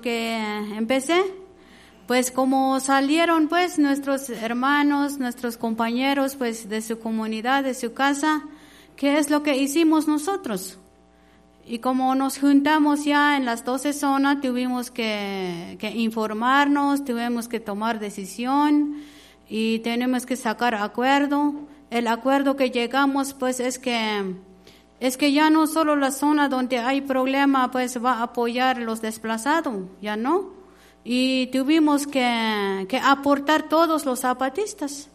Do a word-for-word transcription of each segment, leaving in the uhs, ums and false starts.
que empecé, pues como salieron pues nuestros hermanos, nuestros compañeros pues de su comunidad, de su casa, ¿qué es lo que hicimos nosotros? Y como nos juntamos ya en las doce zonas, tuvimos que, que informarnos, tuvimos que tomar decisión y tenemos que sacar acuerdo. El acuerdo que llegamos pues es que es que ya no solo la zona donde hay problema pues va a apoyar a los desplazados, ya no. Y tuvimos que, que aportar todos los zapatistas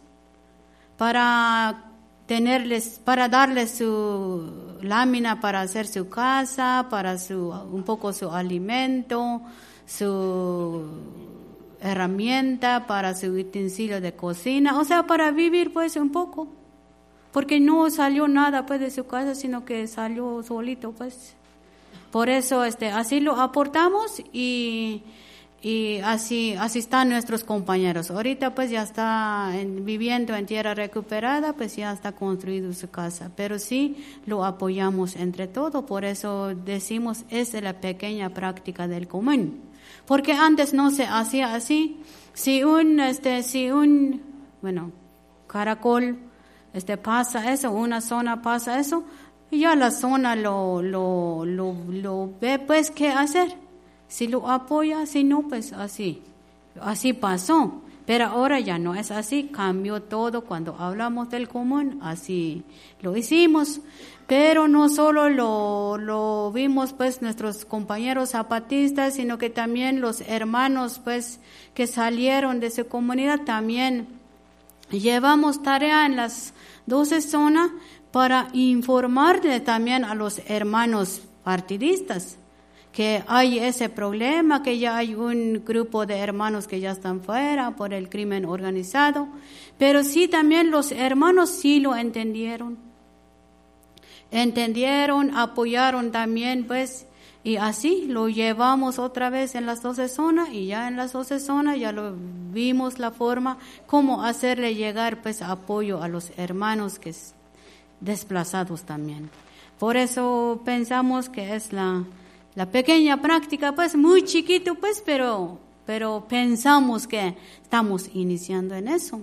para tenerles, para darles su lámina para hacer su casa, para su, un poco su alimento, su herramienta, para su utensilio de cocina, o sea, para vivir pues un poco. Porque no salió nada pues de su casa, sino que salió solito pues. Por eso este así lo aportamos y, y así así están nuestros compañeros. Ahorita pues ya está en, viviendo en tierra recuperada, pues ya está construido su casa. Pero sí lo apoyamos entre todos, por eso decimos es la pequeña práctica del común. Porque antes no se hacía así. Si un este si un bueno caracol Este pasa eso, una zona pasa eso, y ya la zona lo, lo, lo, lo ve, pues, ¿qué hacer? Si lo apoya, si no, pues así, así pasó. Pero ahora ya no es así, cambió todo cuando hablamos del común, así lo hicimos. Pero no solo lo, lo vimos, pues, nuestros compañeros zapatistas, sino que también los hermanos, pues, que salieron de su comunidad, también llevamos tarea en las doce zonas para informarle también a los hermanos partidistas que hay ese problema, que ya hay un grupo de hermanos que ya están fuera por el crimen organizado, pero sí también los hermanos sí lo entendieron, entendieron, apoyaron también pues, y así lo llevamos otra vez en las doce zonas y ya en las doce zonas ya lo vimos la forma cómo hacerle llegar pues apoyo a los hermanos que es desplazados también. Por eso pensamos que es la, la pequeña práctica pues muy chiquito pues, pero, pero pensamos que estamos iniciando en eso.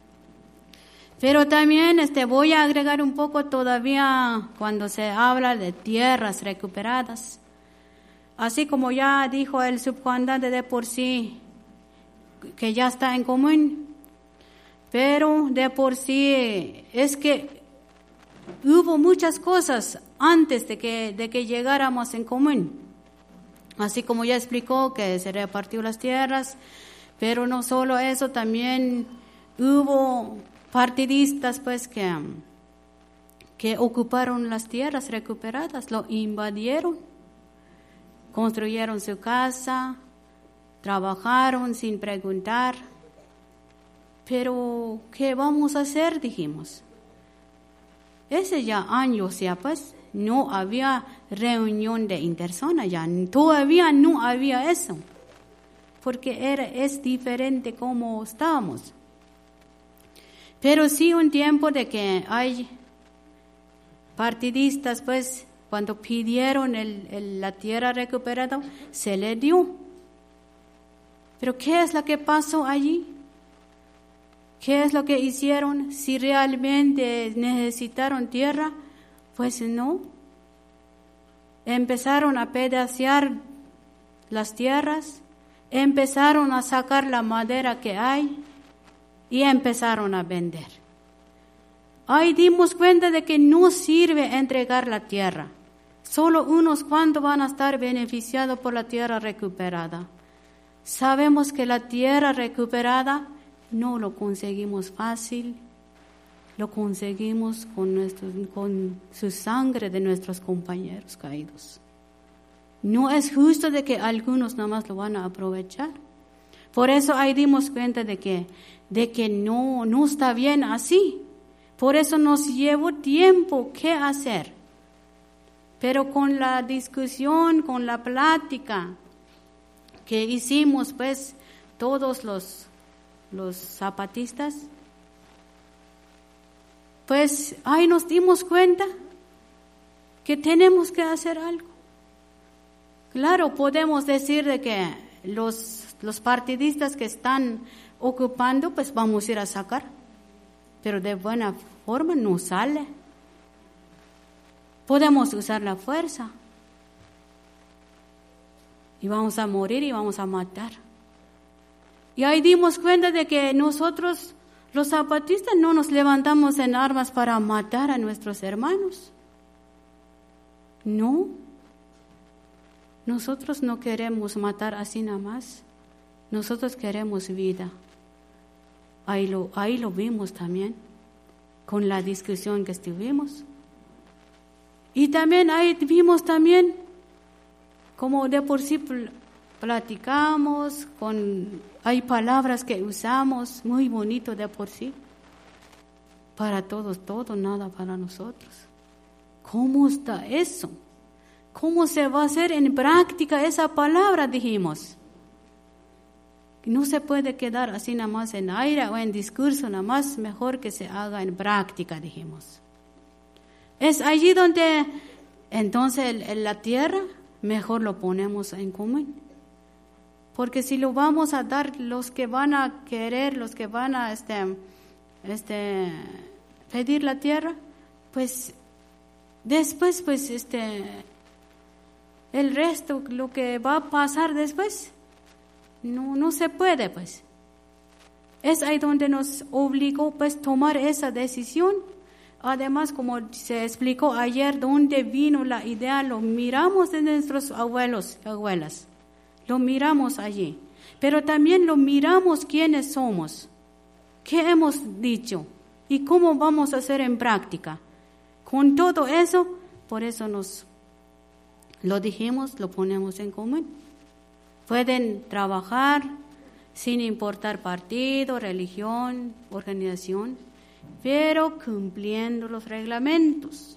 Pero también este, voy a agregar un poco todavía cuando se habla de tierras recuperadas. Así como ya dijo el subcomandante de por sí, que ya está en común, pero de por sí es que hubo muchas cosas antes de que, de que llegáramos en común. Así como ya explicó que se repartió las tierras, pero no solo eso, también hubo partidistas pues que, que ocuparon las tierras recuperadas, lo invadieron. Construyeron su casa, trabajaron sin preguntar. Pero, ¿qué vamos a hacer? Dijimos. Ese ya años ya pues, no había reunión de interzona ya, todavía no había eso. Porque era, es diferente como estábamos. Pero sí un tiempo de que hay partidistas pues, cuando pidieron el, el, la tierra recuperada, se le dio. Pero ¿qué es lo que pasó allí? ¿Qué es lo que hicieron? Si realmente necesitaron tierra, pues no. Empezaron a pedacear las tierras, empezaron a sacar la madera que hay y empezaron a vender. Ahí dimos cuenta de que no sirve entregar la tierra. Solo unos cuantos van a estar beneficiados por la tierra recuperada. Sabemos que la tierra recuperada no lo conseguimos fácil, lo conseguimos con, nuestro, con su sangre de nuestros compañeros caídos. No es justo de que algunos nada más lo van a aprovechar. Por eso ahí dimos cuenta de que, de que no, no está bien así. Por eso nos llevó tiempo qué hacer. Pero con la discusión, con la plática que hicimos, pues, todos los, los zapatistas, pues, ahí nos dimos cuenta que tenemos que hacer algo. Claro, podemos decir de que los, los partidistas que están ocupando, pues vamos a ir a sacar. Pero de buena forma no sale. Podemos usar la fuerza. Y vamos a morir y vamos a matar. Y ahí dimos cuenta de que nosotros, los zapatistas, no nos levantamos en armas para matar a nuestros hermanos. No. Nosotros no queremos matar así nada más. Nosotros queremos vida. Ahí lo, ahí lo vimos también, con la discusión que estuvimos. Y también ahí vimos también, como de por sí platicamos, con, hay palabras que usamos, muy bonito de por sí. Para todos, todo, nada para nosotros. ¿Cómo está eso? ¿Cómo se va a hacer en práctica esa palabra? Dijimos. No se puede quedar así nada más en aire o en discurso, nada más mejor que se haga en práctica, dijimos. Es allí donde entonces en la tierra mejor lo ponemos en común. Porque si lo vamos a dar los que van a querer, los que van a este, este, pedir la tierra, pues después pues este el resto, lo que va a pasar después, no, no se puede, pues. Es ahí donde nos obligó, pues, tomar esa decisión. Además, como se explicó ayer, donde vino la idea, lo miramos de nuestros abuelos y abuelas. Lo miramos allí. Pero también lo miramos quiénes somos, qué hemos dicho y cómo vamos a hacer en práctica. Con todo eso, por eso nos lo dijimos, lo ponemos en común. Pueden trabajar sin importar partido, religión, organización, pero cumpliendo los reglamentos.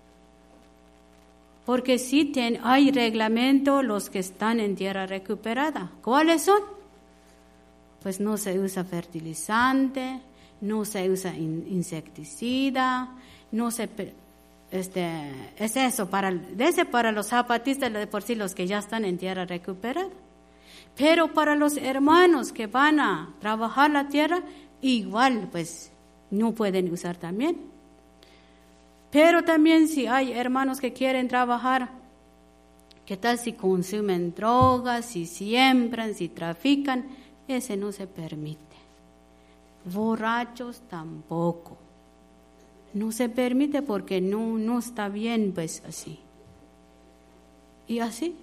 Porque sí ten, hay reglamentos los que están en tierra recuperada. ¿Cuáles son? Pues no se usa fertilizante, no se usa in, insecticida, no se... Este, es eso, para, ese para los zapatistas de por sí, los que ya están en tierra recuperada. Pero para los hermanos que van a trabajar la tierra, igual, pues, no pueden usar también. Pero también si hay hermanos que quieren trabajar, ¿qué tal si consumen drogas, si siembran, si trafican? Ese no se permite. Borrachos tampoco. No se permite porque no, no está bien, pues, así. Y así.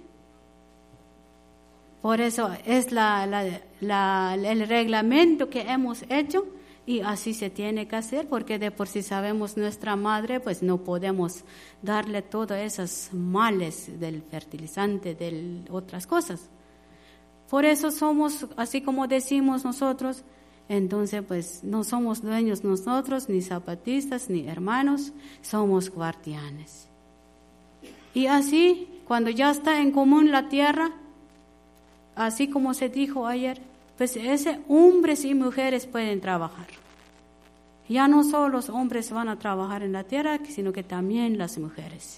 Por eso es la, la, la, el reglamento que hemos hecho y así se tiene que hacer, porque de por sí sabemos nuestra madre, pues no podemos darle todos esos males del fertilizante, de otras cosas. Por eso somos, así como decimos nosotros, entonces pues no somos dueños nosotros, ni zapatistas, ni hermanos, somos guardianes. Y así, cuando ya está en común la tierra, así como se dijo ayer, pues ese hombres y mujeres pueden trabajar. Ya no solo los hombres van a trabajar en la tierra, sino que también las mujeres.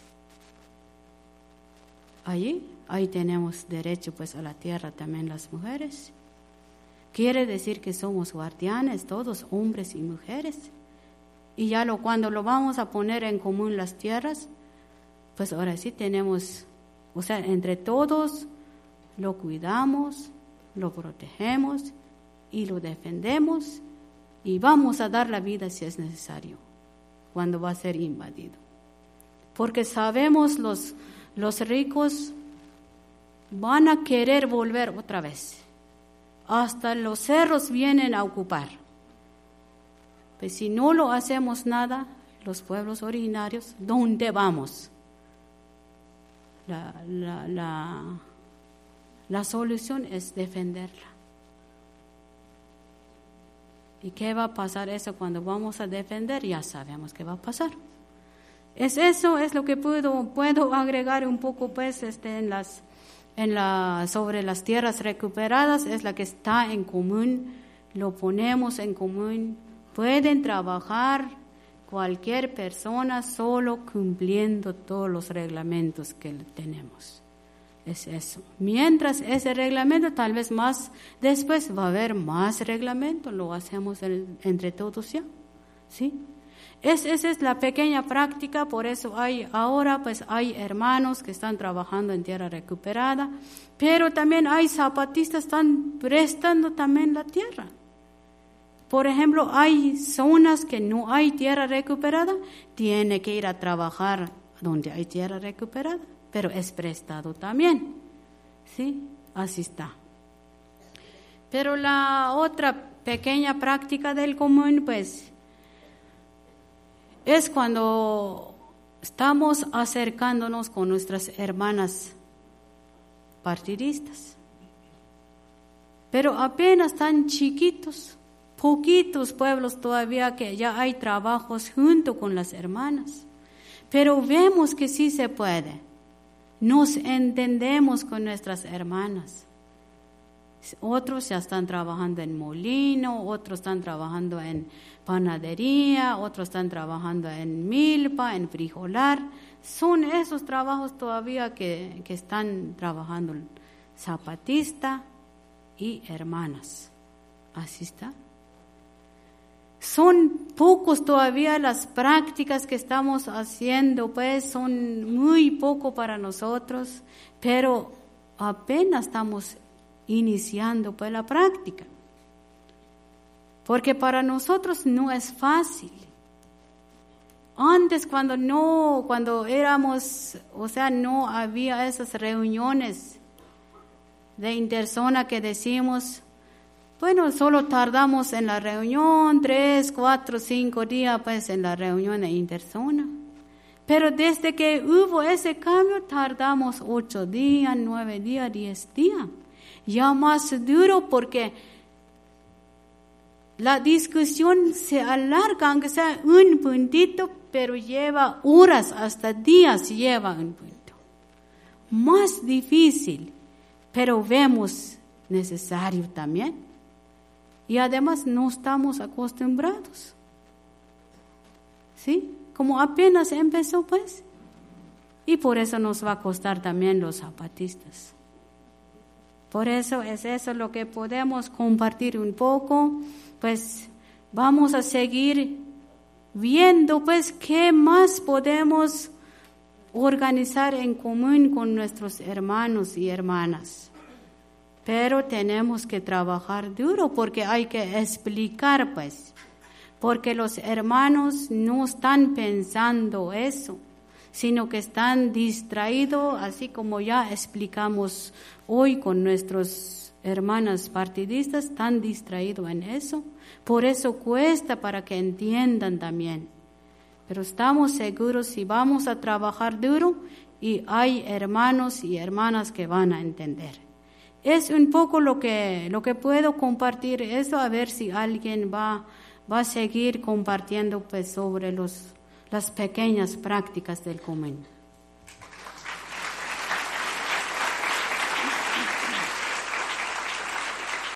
Allí, ahí tenemos derecho pues a la tierra también las mujeres. Quiere decir que somos guardianes, todos hombres y mujeres. Y ya lo, cuando lo vamos a poner en común las tierras, pues ahora sí tenemos, o sea, entre todos lo cuidamos, lo protegemos y lo defendemos y vamos a dar la vida si es necesario, cuando va a ser invadido. Porque sabemos los, los ricos van a querer volver otra vez. Hasta los cerros vienen a ocupar. Pues si no lo hacemos nada, los pueblos originarios, ¿dónde vamos? La, la, la, la solución es defenderla. ¿Y qué va a pasar eso cuando vamos a defender? Ya sabemos qué va a pasar. Es eso, es lo que puedo, puedo agregar un poco pues este, en las... En la, sobre las tierras recuperadas, es la que está en común, lo ponemos en común. Pueden trabajar cualquier persona solo cumpliendo todos los reglamentos que tenemos. es eso. Mientras ese reglamento, tal vez más después va a haber más reglamento, lo hacemos en, entre todos ya, ¿sí? Es, esa es la pequeña práctica, por eso hay ahora pues hay hermanos que están trabajando en tierra recuperada, pero también hay zapatistas que están prestando también la tierra. Por ejemplo, hay zonas que no hay tierra recuperada, tiene que ir a trabajar donde hay tierra recuperada, pero es prestado también, ¿sí? Así está. Pero la otra pequeña práctica del común, pues, es cuando estamos acercándonos con nuestras hermanas partidistas. Pero apenas tan chiquitos, poquitos pueblos todavía que ya hay trabajos junto con las hermanas. Pero vemos que sí se puede. Nos entendemos con nuestras hermanas. Otros ya están trabajando en molino, otros están trabajando en panadería, otros están trabajando en milpa, en frijolar. Son esos trabajos todavía que, que están trabajando zapatista y hermanas. Así está. Son pocos todavía las prácticas que estamos haciendo, pues son muy poco para nosotros, pero apenas estamos iniciando pues la práctica. Porque para nosotros no es fácil. Antes cuando no, cuando éramos, o sea, no había esas reuniones de interzona que decimos, bueno, solo tardamos en la reunión tres, cuatro, cinco días pues en la reunión de interzona. Pero desde que hubo ese cambio tardamos ocho días, nueve días, diez días. Ya más duro porque la discusión se alarga, aunque sea un puntito, pero lleva horas, hasta días lleva un punto. Más difícil, pero vemos necesario también. Y además no estamos acostumbrados. ¿Sí? Como apenas empezó pues. Y por eso nos va a costar también los zapatistas. Por eso es eso lo que podemos compartir un poco, pues vamos a seguir viendo pues qué más podemos organizar en común con nuestros hermanos y hermanas. Pero tenemos que trabajar duro porque hay que explicar pues, porque los hermanos no están pensando eso, sino que están distraídos, así como ya explicamos hoy con nuestros hermanas partidistas, están distraídos en eso. Por eso cuesta para que entiendan también. Pero estamos seguros si vamos a trabajar duro y hay hermanos y hermanas que van a entender. Es un poco lo que, lo que puedo compartir, eso a ver si alguien va, va a seguir compartiendo pues sobre los las pequeñas prácticas del común.